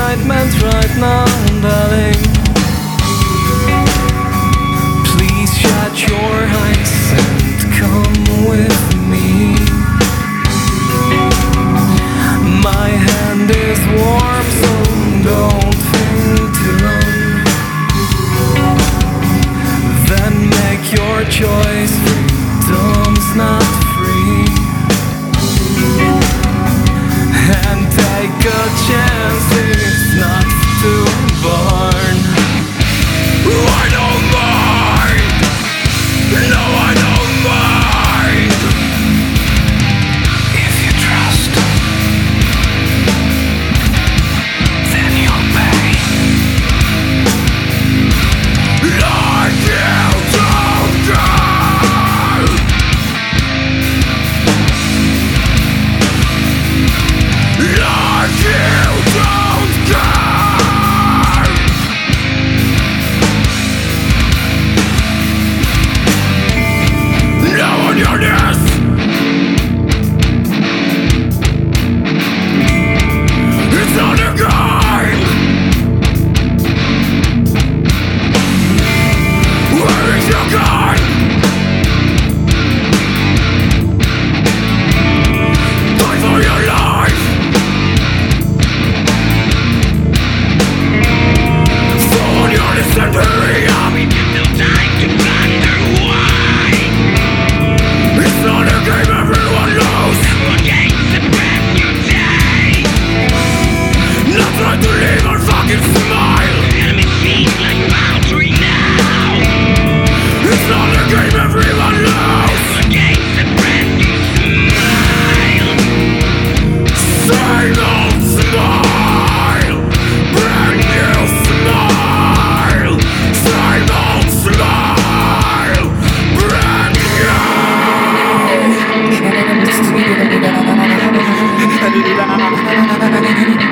excitement right now, darling. Please shut your eyes and come with me. My hand is warm, so don't think too long. Then make your choice, freedom's not free. And take a chance, it's not too born. I don't mind, no I don't mind. If you trust, then you'll pay. Like you don't care. Like you don't care. Now on your knees, it's not a game. Where is your gun? Die for your life. Throw on your dysentery. We have no time to wonder why. It's not a game everyone knows. Against a brand new day. Not trying to live or fucking smile. Enemy seems like boundary now. It's not a game everyone knows. Against a brand new smile. Same old smile. Brand new smile. Same old smile. Brand new.